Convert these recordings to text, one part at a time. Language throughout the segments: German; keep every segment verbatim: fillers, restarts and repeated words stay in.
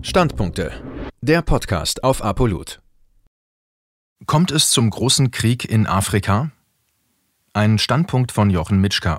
Standpunkte. Der Podcast auf Apolut. Kommt es zum großen Krieg in Afrika? Ein Standpunkt von Jochen Mitschka.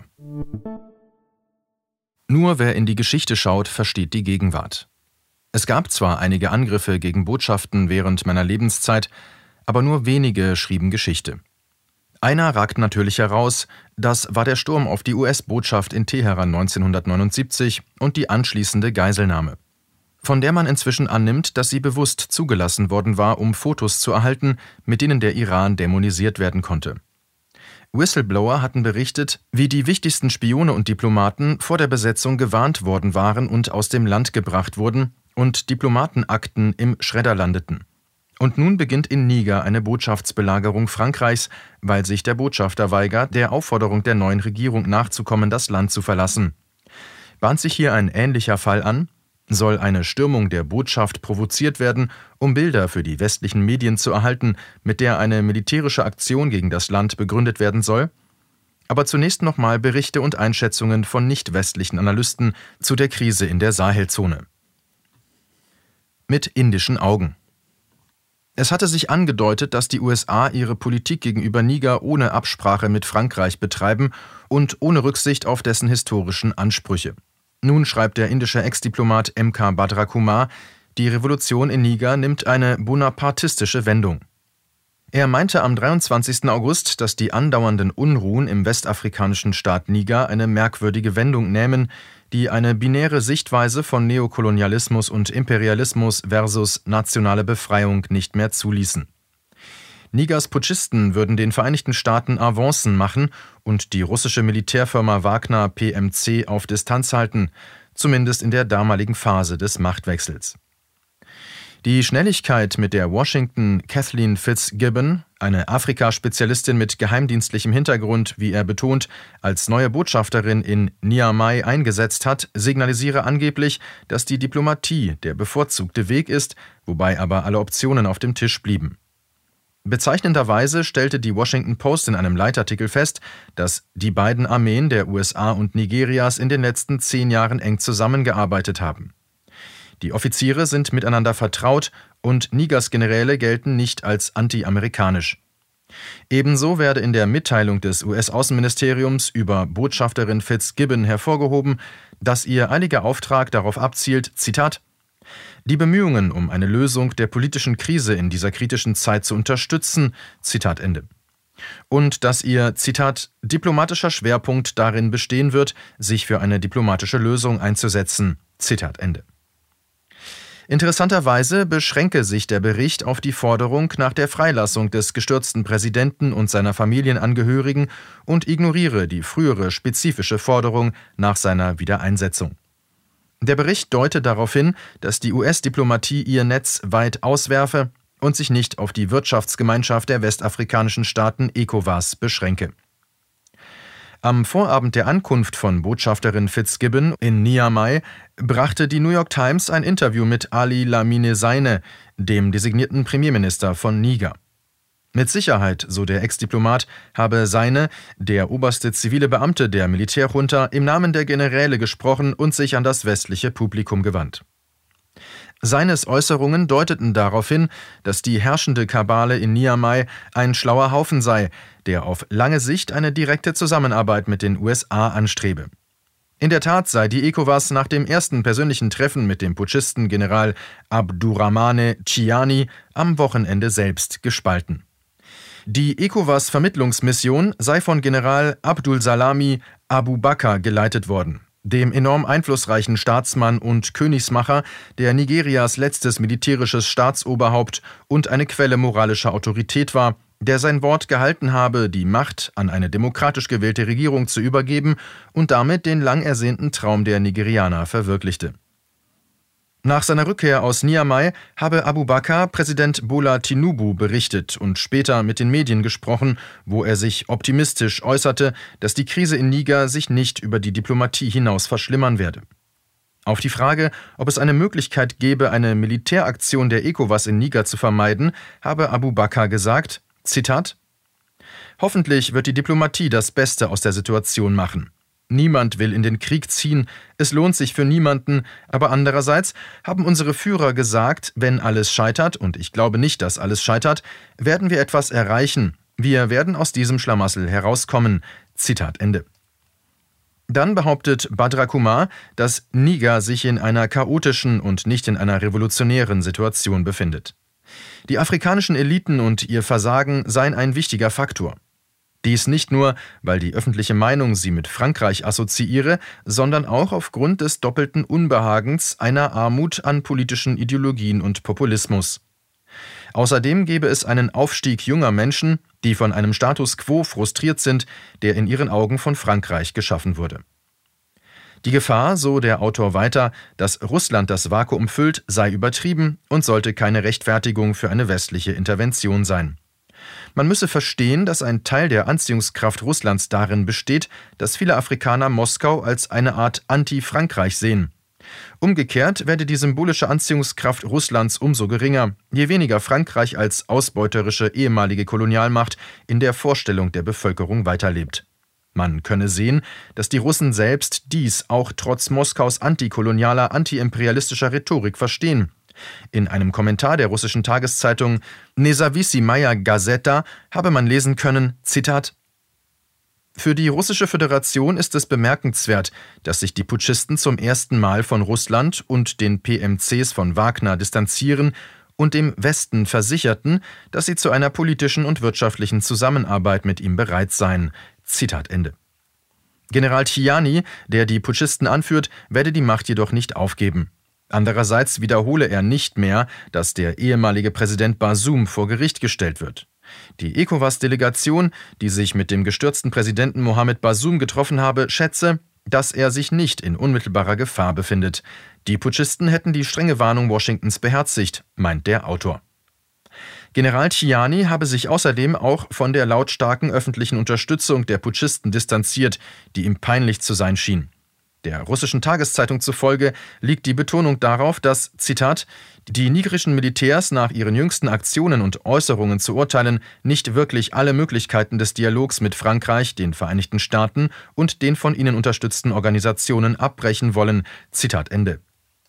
Nur wer in die Geschichte schaut, versteht die Gegenwart. Es gab zwar einige Angriffe gegen Botschaften während meiner Lebenszeit, aber nur wenige schrieben Geschichte. Einer ragt natürlich heraus, das war der Sturm auf die U S-Botschaft in Teheran neunzehnhundertneunundsiebzig und die anschließende Geiselnahme, von der man inzwischen annimmt, dass sie bewusst zugelassen worden war, um Fotos zu erhalten, mit denen der Iran dämonisiert werden konnte. Whistleblower hatten berichtet, wie die wichtigsten Spione und Diplomaten vor der Besetzung gewarnt worden waren und aus dem Land gebracht wurden und Diplomatenakten im Schredder landeten. Und nun beginnt in Niger eine Botschaftsbelagerung Frankreichs, weil sich der Botschafter weigert, der Aufforderung der neuen Regierung nachzukommen, das Land zu verlassen. Bahnt sich hier ein ähnlicher Fall an? Soll eine Stürmung der Botschaft provoziert werden, um Bilder für die westlichen Medien zu erhalten, mit der eine militärische Aktion gegen das Land begründet werden soll? Aber zunächst nochmal Berichte und Einschätzungen von nicht-westlichen Analysten zu der Krise in der Sahelzone. Mit indischen Augen. Es hatte sich angedeutet, dass die U S A ihre Politik gegenüber Niger ohne Absprache mit Frankreich betreiben und ohne Rücksicht auf dessen historischen Ansprüche. Nun schreibt der indische Ex-Diplomat M K Bhadra Kumar, die Revolution in Niger nimmt eine bonapartistische Wendung. Er meinte am dreiundzwanzigsten August, dass die andauernden Unruhen im westafrikanischen Staat Niger eine merkwürdige Wendung nähmen, die eine binäre Sichtweise von Neokolonialismus und Imperialismus versus nationale Befreiung nicht mehr zuließen. Nigers Putschisten würden den Vereinigten Staaten Avancen machen und die russische Militärfirma Wagner P M C auf Distanz halten, zumindest in der damaligen Phase des Machtwechsels. Die Schnelligkeit, mit der Washington Kathleen Fitzgibbon, eine Afrika-Spezialistin mit geheimdienstlichem Hintergrund, wie er betont, als neue Botschafterin in Niamey eingesetzt hat, signalisiere angeblich, dass die Diplomatie der bevorzugte Weg ist, wobei aber alle Optionen auf dem Tisch blieben. Bezeichnenderweise stellte die Washington Post in einem Leitartikel fest, dass die beiden Armeen der U S A und Nigerias in den letzten zehn Jahren eng zusammengearbeitet haben. Die Offiziere sind miteinander vertraut und Nigers Generäle gelten nicht als anti-amerikanisch. Ebenso werde in der Mitteilung des U S-Außenministeriums über Botschafterin Fitzgibbon hervorgehoben, dass ihr eiliger Auftrag darauf abzielt, Zitat, die Bemühungen um eine Lösung der politischen Krise in dieser kritischen Zeit zu unterstützen, Zitat Ende. Und dass ihr, Zitat, diplomatischer Schwerpunkt darin bestehen wird, sich für eine diplomatische Lösung einzusetzen, Zitat Ende. Interessanterweise beschränke sich der Bericht auf die Forderung nach der Freilassung des gestürzten Präsidenten und seiner Familienangehörigen und ignoriere die frühere spezifische Forderung nach seiner Wiedereinsetzung. Der Bericht deute darauf hin, dass die U S-Diplomatie ihr Netz weit auswerfe und sich nicht auf die Wirtschaftsgemeinschaft der westafrikanischen Staaten ECOWAS beschränke. Am Vorabend der Ankunft von Botschafterin Fitzgibbon in Niamey brachte die New York Times ein Interview mit Ali Lamine Zeine, dem designierten Premierminister von Niger. Mit Sicherheit, so der Ex-Diplomat, habe Zeine, der oberste zivile Beamte der Militärjunta, im Namen der Generäle gesprochen und sich an das westliche Publikum gewandt. Zeines Äußerungen deuteten darauf hin, dass die herrschende Kabale in Niamey ein schlauer Haufen sei, der auf lange Sicht eine direkte Zusammenarbeit mit den U S A anstrebe. In der Tat sei die ECOWAS nach dem ersten persönlichen Treffen mit dem Putschisten General Abdurrahmane Chiani am Wochenende selbst gespalten. Die ECOWAS-Vermittlungsmission sei von General Abdulsalami Abubakar geleitet worden, dem enorm einflussreichen Staatsmann und Königsmacher, der Nigerias letztes militärisches Staatsoberhaupt und eine Quelle moralischer Autorität war, der sein Wort gehalten habe, die Macht an eine demokratisch gewählte Regierung zu übergeben und damit den lang ersehnten Traum der Nigerianer verwirklichte. Nach seiner Rückkehr aus Niamey habe Abubakar Präsident Bola Tinubu berichtet und später mit den Medien gesprochen, wo er sich optimistisch äußerte, dass die Krise in Niger sich nicht über die Diplomatie hinaus verschlimmern werde. Auf die Frage, ob es eine Möglichkeit gäbe, eine Militäraktion der ECOWAS in Niger zu vermeiden, habe Abubakar gesagt, Zitat, »Hoffentlich wird die Diplomatie das Beste aus der Situation machen. Niemand will in den Krieg ziehen, es lohnt sich für niemanden, aber andererseits haben unsere Führer gesagt, wenn alles scheitert, und ich glaube nicht, dass alles scheitert, werden wir etwas erreichen. Wir werden aus diesem Schlamassel herauskommen. Zitat Ende. Dann behauptet Badra Kumar, dass Niger sich in einer chaotischen und nicht in einer revolutionären Situation befindet. Die afrikanischen Eliten und ihr Versagen seien ein wichtiger Faktor. Dies nicht nur, weil die öffentliche Meinung sie mit Frankreich assoziiere, sondern auch aufgrund des doppelten Unbehagens einer Armut an politischen Ideologien und Populismus. Außerdem gebe es einen Aufstieg junger Menschen, die von einem Status quo frustriert sind, der in ihren Augen von Frankreich geschaffen wurde. Die Gefahr, so der Autor weiter, dass Russland das Vakuum füllt, sei übertrieben und sollte keine Rechtfertigung für eine westliche Intervention sein. Man müsse verstehen, dass ein Teil der Anziehungskraft Russlands darin besteht, dass viele Afrikaner Moskau als eine Art Anti-Frankreich sehen. Umgekehrt werde die symbolische Anziehungskraft Russlands umso geringer, je weniger Frankreich als ausbeuterische ehemalige Kolonialmacht in der Vorstellung der Bevölkerung weiterlebt. Man könne sehen, dass die Russen selbst dies auch trotz Moskaus antikolonialer, antiimperialistischer Rhetorik verstehen. In einem Kommentar der russischen Tageszeitung Nezawissimaya Gazeta habe man lesen können, Zitat: Für die Russische Föderation ist es bemerkenswert, dass sich die Putschisten zum ersten Mal von Russland und den P M Cs von Wagner distanzieren und dem Westen versicherten, dass sie zu einer politischen und wirtschaftlichen Zusammenarbeit mit ihm bereit seien. Zitat Ende. General Chiani, der die Putschisten anführt, werde die Macht jedoch nicht aufgeben. Andererseits wiederhole er nicht mehr, dass der ehemalige Präsident Bazoum vor Gericht gestellt wird. Die ECOWAS-Delegation, die sich mit dem gestürzten Präsidenten Mohamed Bazoum getroffen habe, schätze, dass er sich nicht in unmittelbarer Gefahr befindet. Die Putschisten hätten die strenge Warnung Washingtons beherzigt, meint der Autor. General Chiani habe sich außerdem auch von der lautstarken öffentlichen Unterstützung der Putschisten distanziert, die ihm peinlich zu sein schien. Der russischen Tageszeitung zufolge liegt die Betonung darauf, dass, Zitat, die nigerischen Militärs nach ihren jüngsten Aktionen und Äußerungen zu urteilen, nicht wirklich alle Möglichkeiten des Dialogs mit Frankreich, den Vereinigten Staaten und den von ihnen unterstützten Organisationen abbrechen wollen. Zitat Ende.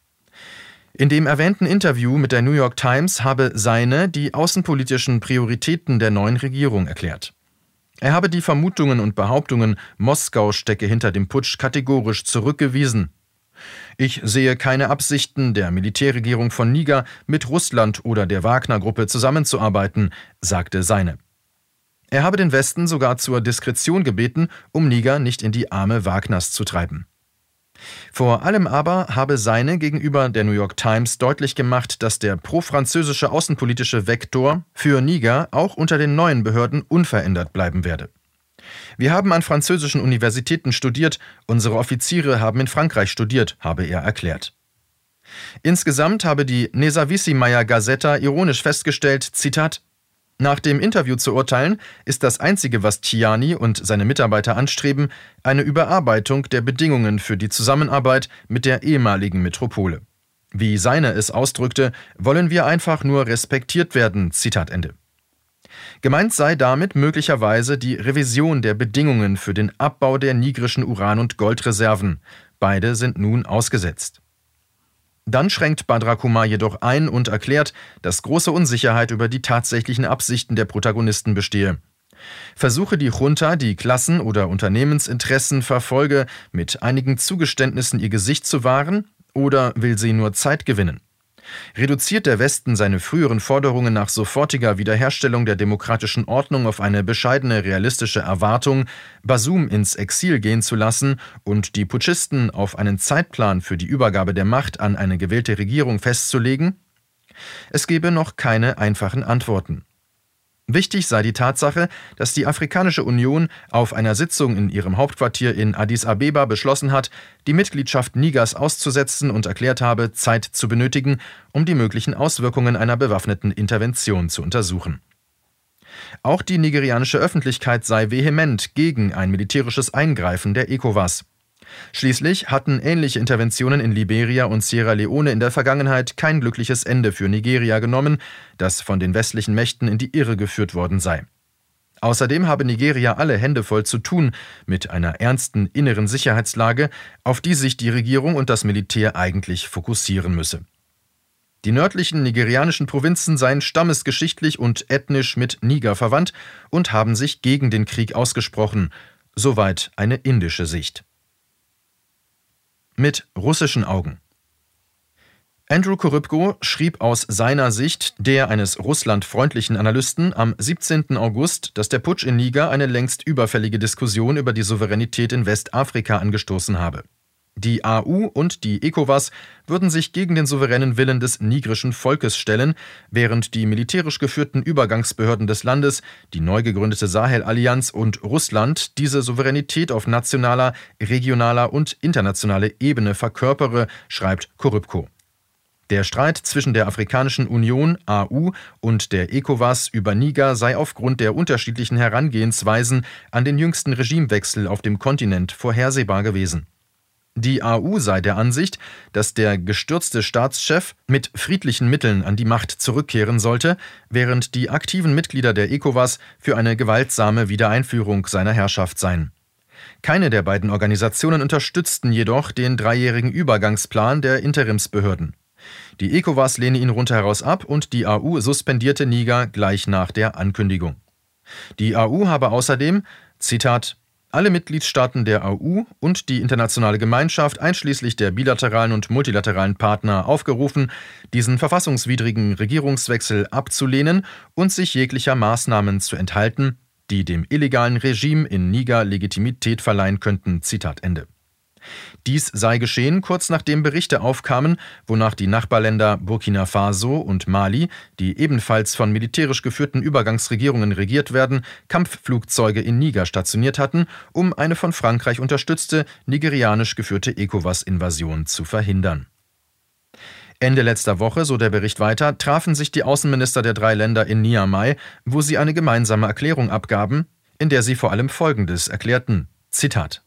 In dem erwähnten Interview mit der New York Times habe Seine die außenpolitischen Prioritäten der neuen Regierung erklärt. Er habe die Vermutungen und Behauptungen, Moskau stecke hinter dem Putsch, kategorisch zurückgewiesen. Ich sehe keine Absichten der Militärregierung von Niger, mit Russland oder der Wagner-Gruppe zusammenzuarbeiten, sagte Seine. Er habe den Westen sogar zur Diskretion gebeten, um Niger nicht in die Arme Wagners zu treiben. Vor allem aber habe Seine gegenüber der New York Times deutlich gemacht, dass der pro-französische außenpolitische Vektor für Niger auch unter den neuen Behörden unverändert bleiben werde. Wir haben an französischen Universitäten studiert, unsere Offiziere haben in Frankreich studiert, habe er erklärt. Insgesamt habe die Nezawissimaya Gazeta ironisch festgestellt, Zitat: Nach dem Interview zu urteilen, ist das Einzige, was Chiani und seine Mitarbeiter anstreben, eine Überarbeitung der Bedingungen für die Zusammenarbeit mit der ehemaligen Metropole. Wie Seine es ausdrückte, wollen wir einfach nur respektiert werden. Zitat Ende. Gemeint sei damit möglicherweise die Revision der Bedingungen für den Abbau der nigerischen Uran- und Goldreserven. Beide sind nun ausgesetzt. Dann schränkt Badra Kumar jedoch ein und erklärt, dass große Unsicherheit über die tatsächlichen Absichten der Protagonisten bestehe. Versuche die Junta, die Klassen- oder Unternehmensinteressen verfolge, mit einigen Zugeständnissen ihr Gesicht zu wahren, oder will sie nur Zeit gewinnen? Reduziert der Westen seine früheren Forderungen nach sofortiger Wiederherstellung der demokratischen Ordnung auf eine bescheidene realistische Erwartung, Bazoum ins Exil gehen zu lassen und die Putschisten auf einen Zeitplan für die Übergabe der Macht an eine gewählte Regierung festzulegen? Es gebe noch keine einfachen Antworten. Wichtig sei die Tatsache, dass die Afrikanische Union auf einer Sitzung in ihrem Hauptquartier in Addis Abeba beschlossen hat, die Mitgliedschaft Nigers auszusetzen und erklärt habe, Zeit zu benötigen, um die möglichen Auswirkungen einer bewaffneten Intervention zu untersuchen. Auch die nigerianische Öffentlichkeit sei vehement gegen ein militärisches Eingreifen der ECOWAS. Schließlich hatten ähnliche Interventionen in Liberia und Sierra Leone in der Vergangenheit kein glückliches Ende für Nigeria genommen, das von den westlichen Mächten in die Irre geführt worden sei. Außerdem habe Nigeria alle Hände voll zu tun mit einer ernsten inneren Sicherheitslage, auf die sich die Regierung und das Militär eigentlich fokussieren müsse. Die nördlichen nigerianischen Provinzen seien stammesgeschichtlich und ethnisch mit Niger verwandt und haben sich gegen den Krieg ausgesprochen. Soweit eine indische Sicht. Mit russischen Augen. Andrew Korypko schrieb aus seiner Sicht, der eines russlandfreundlichen Analysten, am siebzehnten August, dass der Putsch in Niger eine längst überfällige Diskussion über die Souveränität in Westafrika angestoßen habe. Die A U und die ECOWAS würden sich gegen den souveränen Willen des nigrischen Volkes stellen, während die militärisch geführten Übergangsbehörden des Landes, die neu gegründete Sahel-Allianz und Russland diese Souveränität auf nationaler, regionaler und internationaler Ebene verkörpere, schreibt Korypko. Der Streit zwischen der Afrikanischen Union A U und der ECOWAS über Niger sei aufgrund der unterschiedlichen Herangehensweisen an den jüngsten Regimewechsel auf dem Kontinent vorhersehbar gewesen. Die A U sei der Ansicht, dass der gestürzte Staatschef mit friedlichen Mitteln an die Macht zurückkehren sollte, während die aktiven Mitglieder der ECOWAS für eine gewaltsame Wiedereinführung seiner Herrschaft seien. Keine der beiden Organisationen unterstützten jedoch den dreijährigen Übergangsplan der Interimsbehörden. Die ECOWAS lehne ihn rundheraus ab und die A U suspendierte Niger gleich nach der Ankündigung. Die A U habe außerdem, Zitat, alle Mitgliedstaaten der A U und die internationale Gemeinschaft einschließlich der bilateralen und multilateralen Partner aufgerufen, diesen verfassungswidrigen Regierungswechsel abzulehnen und sich jeglicher Maßnahmen zu enthalten, die dem illegalen Regime in Niger Legitimität verleihen könnten. Zitat Ende. Dies sei geschehen, kurz nachdem Berichte aufkamen, wonach die Nachbarländer Burkina Faso und Mali, die ebenfalls von militärisch geführten Übergangsregierungen regiert werden, Kampfflugzeuge in Niger stationiert hatten, um eine von Frankreich unterstützte, nigerianisch geführte ECOWAS-Invasion zu verhindern. Ende letzter Woche, so der Bericht weiter, trafen sich die Außenminister der drei Länder in Niamey, wo sie eine gemeinsame Erklärung abgaben, in der sie vor allem Folgendes erklärten, Zitat: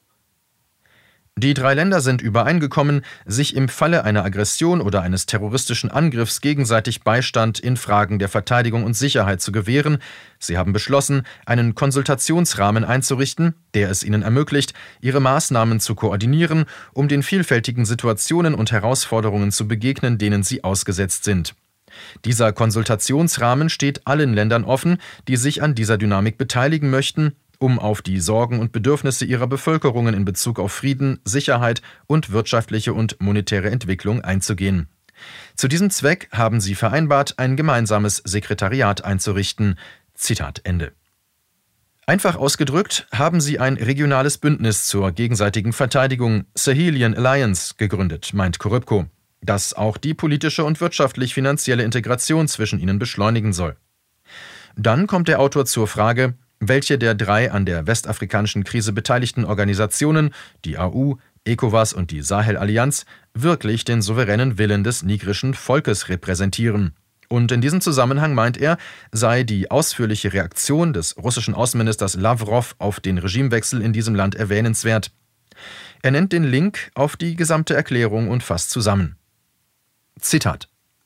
Die drei Länder sind übereingekommen, sich im Falle einer Aggression oder eines terroristischen Angriffs gegenseitig Beistand in Fragen der Verteidigung und Sicherheit zu gewähren. Sie haben beschlossen, einen Konsultationsrahmen einzurichten, der es ihnen ermöglicht, ihre Maßnahmen zu koordinieren, um den vielfältigen Situationen und Herausforderungen zu begegnen, denen sie ausgesetzt sind. Dieser Konsultationsrahmen steht allen Ländern offen, die sich an dieser Dynamik beteiligen möchten, um auf die Sorgen und Bedürfnisse ihrer Bevölkerungen in Bezug auf Frieden, Sicherheit und wirtschaftliche und monetäre Entwicklung einzugehen. Zu diesem Zweck haben sie vereinbart, ein gemeinsames Sekretariat einzurichten. Zitat Ende. Einfach ausgedrückt haben sie ein regionales Bündnis zur gegenseitigen Verteidigung, Sahelian Alliance, gegründet, meint Korypko, das auch die politische und wirtschaftlich-finanzielle Integration zwischen ihnen beschleunigen soll. Dann kommt der Autor zur Frage, welche der drei an der westafrikanischen Krise beteiligten Organisationen, die A U, ECOWAS und die Sahel-Allianz, wirklich den souveränen Willen des nigrischen Volkes repräsentieren. Und in diesem Zusammenhang meint er, sei die ausführliche Reaktion des russischen Außenministers Lawrow auf den Regimewechsel in diesem Land erwähnenswert. Er nennt den Link auf die gesamte Erklärung und fasst zusammen. Zitat: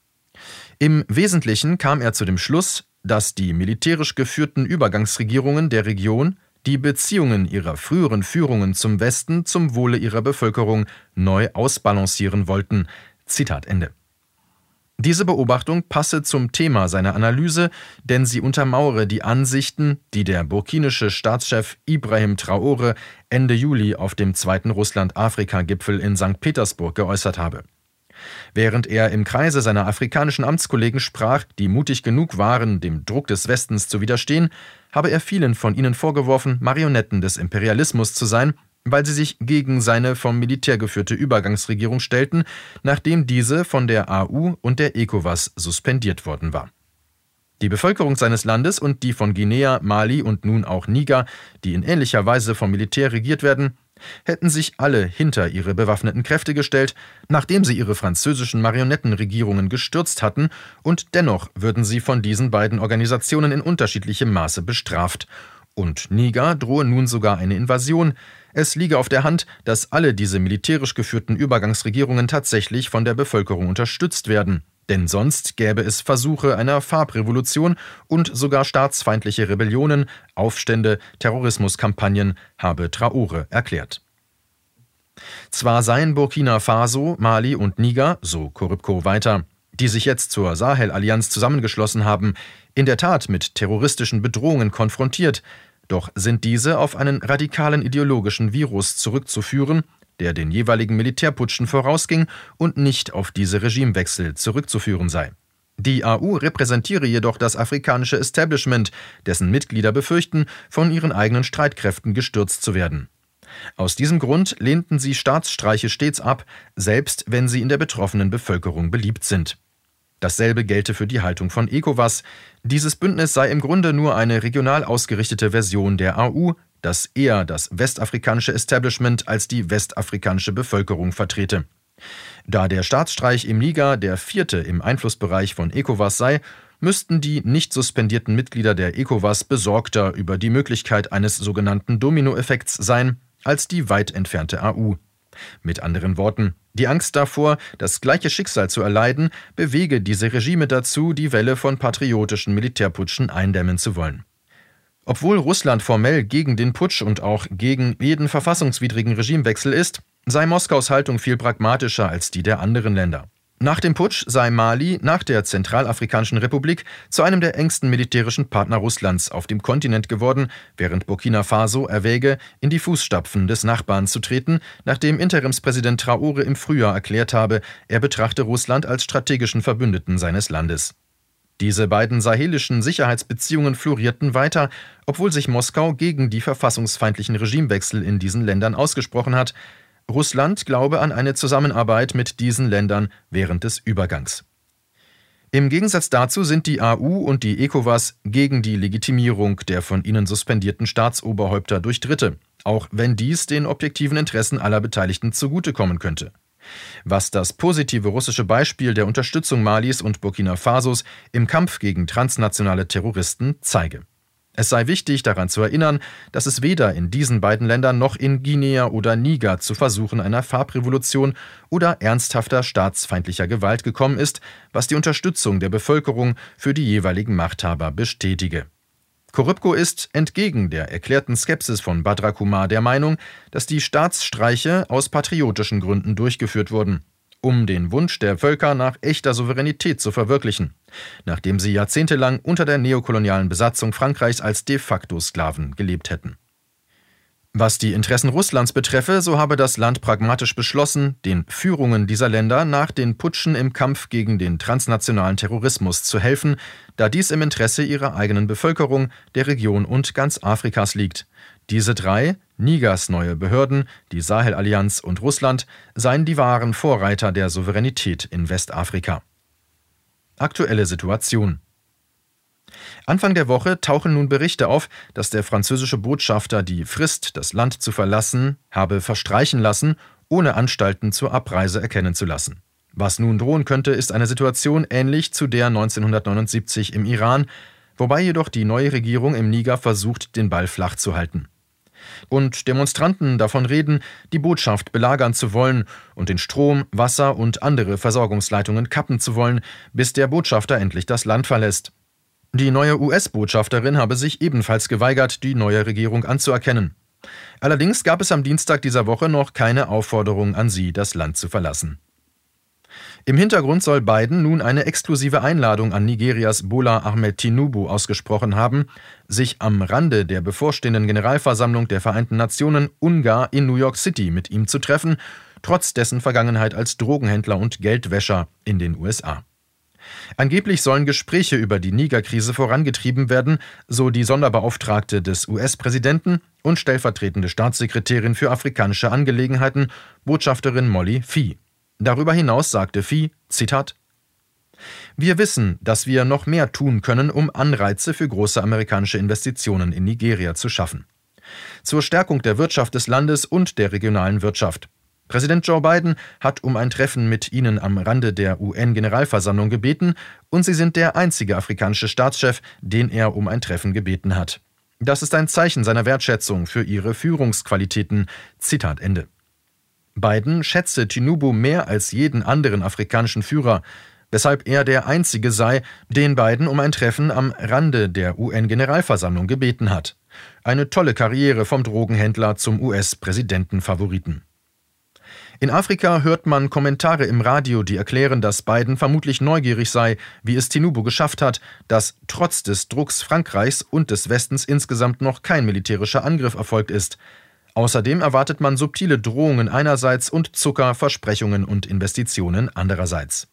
Im Wesentlichen kam er zu dem Schluss, dass die militärisch geführten Übergangsregierungen der Region die Beziehungen ihrer früheren Führungen zum Westen zum Wohle ihrer Bevölkerung neu ausbalancieren wollten. Zitat Ende. Diese Beobachtung passe zum Thema seiner Analyse, denn sie untermauere die Ansichten, die der burkinische Staatschef Ibrahim Traore Ende Juli auf dem zweiten Russland-Afrika-Gipfel in Sankt Petersburg geäußert habe. Während er im Kreise seiner afrikanischen Amtskollegen sprach, die mutig genug waren, dem Druck des Westens zu widerstehen, habe er vielen von ihnen vorgeworfen, Marionetten des Imperialismus zu sein, weil sie sich gegen seine vom Militär geführte Übergangsregierung stellten, nachdem diese von der A U und der ECOWAS suspendiert worden war. Die Bevölkerung seines Landes und die von Guinea, Mali und nun auch Niger, die in ähnlicher Weise vom Militär regiert werden, hätten sich alle hinter ihre bewaffneten Kräfte gestellt, nachdem sie ihre französischen Marionettenregierungen gestürzt hatten, und dennoch würden sie von diesen beiden Organisationen in unterschiedlichem Maße bestraft. Und Niger drohe nun sogar eine Invasion. Es liege auf der Hand, dass alle diese militärisch geführten Übergangsregierungen tatsächlich von der Bevölkerung unterstützt werden. Denn sonst gäbe es Versuche einer Farbrevolution und sogar staatsfeindliche Rebellionen, Aufstände, Terrorismuskampagnen, habe Traoré erklärt. Zwar seien Burkina Faso, Mali und Niger, so Korypko weiter, die sich jetzt zur Sahel-Allianz zusammengeschlossen haben, in der Tat mit terroristischen Bedrohungen konfrontiert, doch sind diese auf einen radikalen ideologischen Virus zurückzuführen, der den jeweiligen Militärputschen vorausging und nicht auf diese Regimewechsel zurückzuführen sei. Die A U repräsentiere jedoch das afrikanische Establishment, dessen Mitglieder befürchten, von ihren eigenen Streitkräften gestürzt zu werden. Aus diesem Grund lehnten sie Staatsstreiche stets ab, selbst wenn sie in der betroffenen Bevölkerung beliebt sind. Dasselbe gelte für die Haltung von ECOWAS. Dieses Bündnis sei im Grunde nur eine regional ausgerichtete Version der A U, das eher das westafrikanische Establishment als die westafrikanische Bevölkerung vertrete. Da der Staatsstreich im Niger der vierte im Einflussbereich von ECOWAS sei, müssten die nicht suspendierten Mitglieder der ECOWAS besorgter über die Möglichkeit eines sogenannten Dominoeffekts sein als die weit entfernte A U. Mit anderen Worten, die Angst davor, das gleiche Schicksal zu erleiden, bewege diese Regime dazu, die Welle von patriotischen Militärputschen eindämmen zu wollen. Obwohl Russland formell gegen den Putsch und auch gegen jeden verfassungswidrigen Regimewechsel ist, sei Moskaus Haltung viel pragmatischer als die der anderen Länder. Nach dem Putsch sei Mali nach der Zentralafrikanischen Republik zu einem der engsten militärischen Partner Russlands auf dem Kontinent geworden, während Burkina Faso erwäge, in die Fußstapfen des Nachbarn zu treten, nachdem Interimspräsident Traoré im Frühjahr erklärt habe, er betrachte Russland als strategischen Verbündeten seines Landes. Diese beiden sahelischen Sicherheitsbeziehungen florierten weiter, obwohl sich Moskau gegen die verfassungsfeindlichen Regimewechsel in diesen Ländern ausgesprochen hat. Russland glaube an eine Zusammenarbeit mit diesen Ländern während des Übergangs. Im Gegensatz dazu sind die A U und die ECOWAS gegen die Legitimierung der von ihnen suspendierten Staatsoberhäupter durch Dritte, auch wenn dies den objektiven Interessen aller Beteiligten zugutekommen könnte. Was das positive russische Beispiel der Unterstützung Malis und Burkina Fasos im Kampf gegen transnationale Terroristen zeige. Es sei wichtig, daran zu erinnern, dass es weder in diesen beiden Ländern noch in Guinea oder Niger zu Versuchen einer Farbrevolution oder ernsthafter staatsfeindlicher Gewalt gekommen ist, was die Unterstützung der Bevölkerung für die jeweiligen Machthaber bestätige. Korypko ist, entgegen der erklärten Skepsis von Badra Kumar, der Meinung, dass die Staatsstreiche aus patriotischen Gründen durchgeführt wurden, um den Wunsch der Völker nach echter Souveränität zu verwirklichen, nachdem sie jahrzehntelang unter der neokolonialen Besatzung Frankreichs als de facto Sklaven gelebt hätten. Was die Interessen Russlands betreffe, so habe das Land pragmatisch beschlossen, den Führungen dieser Länder nach den Putschen im Kampf gegen den transnationalen Terrorismus zu helfen, da dies im Interesse ihrer eigenen Bevölkerung, der Region und ganz Afrikas liegt. Diese drei, Nigers neue Behörden, die Sahel-Allianz und Russland, seien die wahren Vorreiter der Souveränität in Westafrika. Aktuelle Situation. Anfang der Woche tauchen nun Berichte auf, dass der französische Botschafter die Frist, das Land zu verlassen, habe verstreichen lassen, ohne Anstalten zur Abreise erkennen zu lassen. Was nun drohen könnte, ist eine Situation ähnlich zu der neunzehnhundertneunundsiebzig im Iran, wobei jedoch die neue Regierung im Niger versucht, den Ball flach zu halten. Und Demonstranten davon reden, die Botschaft belagern zu wollen und den Strom, Wasser und andere Versorgungsleitungen kappen zu wollen, bis der Botschafter endlich das Land verlässt. Die neue U S-Botschafterin habe sich ebenfalls geweigert, die neue Regierung anzuerkennen. Allerdings gab es am Dienstag dieser Woche noch keine Aufforderung an sie, das Land zu verlassen. Im Hintergrund soll Biden nun eine exklusive Einladung an Nigerias Bola Ahmed Tinubu ausgesprochen haben, sich am Rande der bevorstehenden Generalversammlung der Vereinten Nationen UNGA in New York City mit ihm zu treffen, trotz dessen Vergangenheit als Drogenhändler und Geldwäscher in den U S A. Angeblich sollen Gespräche über die Niger-Krise vorangetrieben werden, so die Sonderbeauftragte des U S-Präsidenten und stellvertretende Staatssekretärin für afrikanische Angelegenheiten, Botschafterin Molly Fee. Darüber hinaus sagte Fee, Zitat, „Wir wissen, dass wir noch mehr tun können, um Anreize für große amerikanische Investitionen in Nigeria zu schaffen. Zur Stärkung der Wirtschaft des Landes und der regionalen Wirtschaft. Präsident Joe Biden hat um ein Treffen mit Ihnen am Rande der U N-Generalversammlung gebeten und Sie sind der einzige afrikanische Staatschef, den er um ein Treffen gebeten hat. Das ist ein Zeichen seiner Wertschätzung für Ihre Führungsqualitäten." Zitat Ende. Biden schätze Tinubu mehr als jeden anderen afrikanischen Führer. weshalb er der Einzige sei, den Biden um ein Treffen am Rande der U N-Generalversammlung gebeten hat. Eine tolle Karriere vom Drogenhändler zum U S-Präsidentenfavoriten. In Afrika hört man Kommentare im Radio, die erklären, dass Biden vermutlich neugierig sei, wie es Tinubu geschafft hat, dass trotz des Drucks Frankreichs und des Westens insgesamt noch kein militärischer Angriff erfolgt ist. Außerdem erwartet man subtile Drohungen einerseits und Zuckerversprechungen und Investitionen andererseits.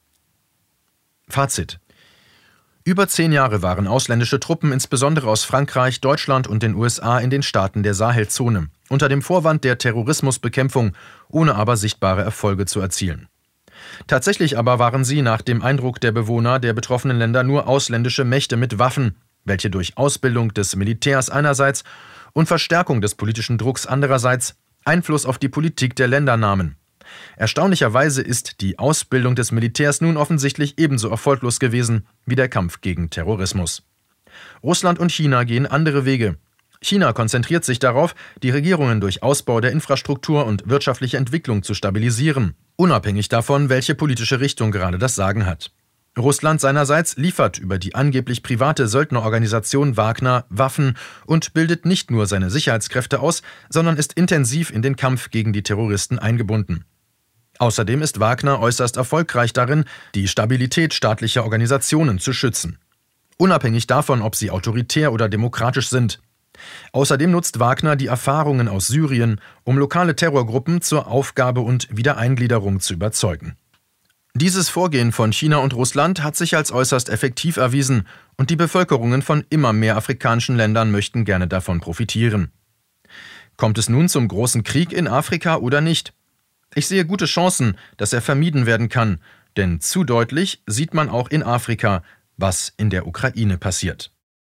Fazit: Über zehn Jahre waren ausländische Truppen insbesondere aus Frankreich, Deutschland und den U S A in den Staaten der Sahelzone, unter dem Vorwand der Terrorismusbekämpfung, ohne aber sichtbare Erfolge zu erzielen. Tatsächlich aber waren sie nach dem Eindruck der Bewohner der betroffenen Länder nur ausländische Mächte mit Waffen, welche durch Ausbildung des Militärs einerseits und Verstärkung des politischen Drucks andererseits Einfluss auf die Politik der Länder nahmen. Erstaunlicherweise ist die Ausbildung des Militärs nun offensichtlich ebenso erfolglos gewesen wie der Kampf gegen Terrorismus. Russland und China gehen andere Wege. China konzentriert sich darauf, die Regierungen durch Ausbau der Infrastruktur und wirtschaftliche Entwicklung zu stabilisieren, unabhängig davon, welche politische Richtung gerade das Sagen hat. Russland seinerseits liefert über die angeblich private Söldnerorganisation Wagner Waffen und bildet nicht nur seine Sicherheitskräfte aus, sondern ist intensiv in den Kampf gegen die Terroristen eingebunden. Außerdem ist Wagner äußerst erfolgreich darin, die Stabilität staatlicher Organisationen zu schützen. Unabhängig davon, ob sie autoritär oder demokratisch sind. Außerdem nutzt Wagner die Erfahrungen aus Syrien, um lokale Terrorgruppen zur Aufgabe und Wiedereingliederung zu überzeugen. Dieses Vorgehen von China und Russland hat sich als äußerst effektiv erwiesen und die Bevölkerungen von immer mehr afrikanischen Ländern möchten gerne davon profitieren. Kommt es nun zum großen Krieg in Afrika oder nicht? Ich sehe gute Chancen, dass er vermieden werden kann, denn zu deutlich sieht man auch in Afrika, was in der Ukraine passiert.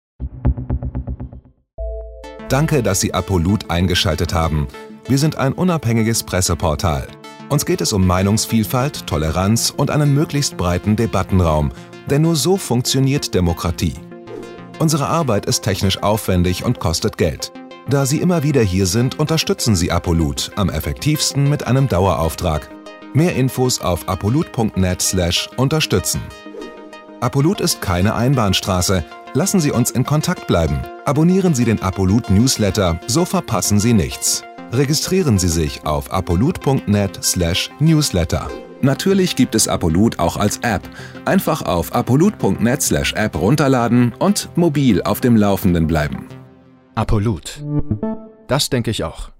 Danke, dass Sie Apolut eingeschaltet haben. Wir sind ein unabhängiges Presseportal. Uns geht es um Meinungsvielfalt, Toleranz und einen möglichst breiten Debattenraum, denn nur so funktioniert Demokratie. Unsere Arbeit ist technisch aufwendig und kostet Geld. Da Sie immer wieder hier sind, unterstützen Sie Apolut am effektivsten mit einem Dauerauftrag. Mehr Infos auf apolut punkt net slash unterstützen. Apolut ist keine Einbahnstraße. Lassen Sie uns in Kontakt bleiben. Abonnieren Sie den Apolut Newsletter, so verpassen Sie nichts. Registrieren Sie sich auf apolut punkt net slash newsletter. Natürlich gibt es Apolut auch als App. Einfach auf apolut punkt net slash app runterladen und mobil auf dem Laufenden bleiben. Apolut. Das denke ich auch.